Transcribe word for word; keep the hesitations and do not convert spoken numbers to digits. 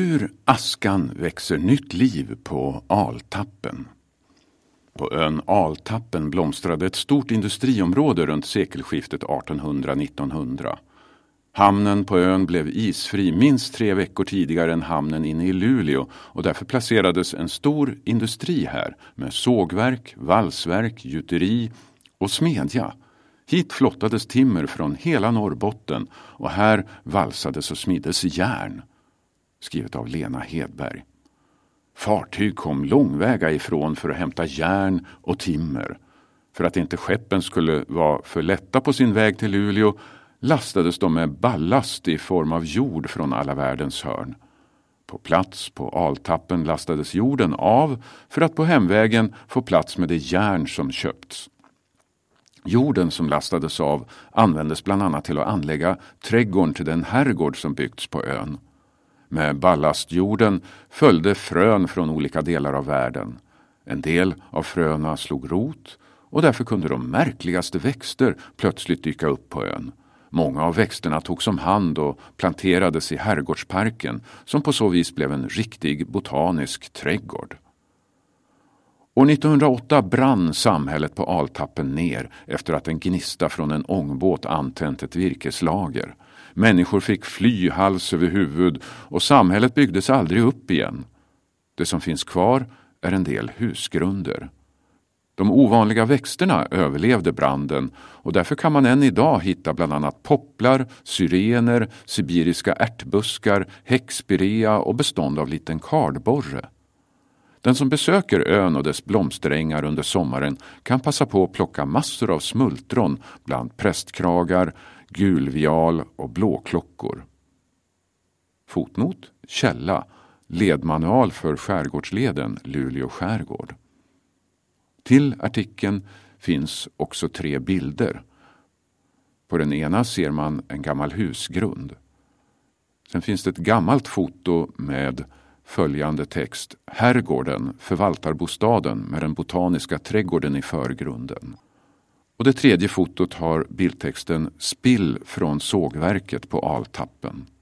Ur askan växer nytt liv på Altappen. På ön Altappen blomstrade ett stort industriområde runt sekelskiftet artonhundra till nittonhundra. Hamnen på ön blev isfri minst tre veckor tidigare än hamnen inne i Luleå och därför placerades en stor industri här med sågverk, valsverk, gjuteri och smedja. Hit flottades timmer från hela Norrbotten och här valsades och smiddes järn. Skrivet av Lena Hedberg. Fartyg kom långväga ifrån för att hämta järn och timmer. För att inte skeppen skulle vara för lätta på sin väg till Luleå lastades de med ballast i form av jord från alla världens hörn. På plats på Altappen lastades jorden av för att på hemvägen få plats med det järn som köpts. Jorden som lastades av användes bland annat till att anlägga trädgården till den herrgård som byggts på ön. Med ballastjorden följde frön från olika delar av världen. En del av fröna slog rot och därför kunde de märkligaste växter plötsligt dyka upp på ön. Många av växterna togs om hand och planterades i herrgårdsparken som på så vis blev en riktig botanisk trädgård. År nittonhundraåtta brann samhället på Altappen ner efter att en gnista från en ångbåt antänt ett virkeslager. Människor fick fly hals över huvud och samhället byggdes aldrig upp igen. Det som finns kvar är en del husgrunder. De ovanliga växterna överlevde branden och därför kan man än idag hitta bland annat popplar, syrener, sibiriska ärtbuskar, häckspirea och bestånd av liten kardborre. Den som besöker ön och dess blomsterängar under sommaren kan passa på att plocka massor av smultron bland prästkragar, gulvial och blåklockor. Fotnot, källa, ledmanual för skärgårdsleden Luleå skärgård. Till artikeln finns också tre bilder. På den ena ser man en gammal husgrund. Sen finns det ett gammalt foto med följande text: Herrgården, förvaltarbostaden med den botaniska trädgården i förgrunden. Och det tredje fotot har bildtexten Spill från sågverket på Altappen.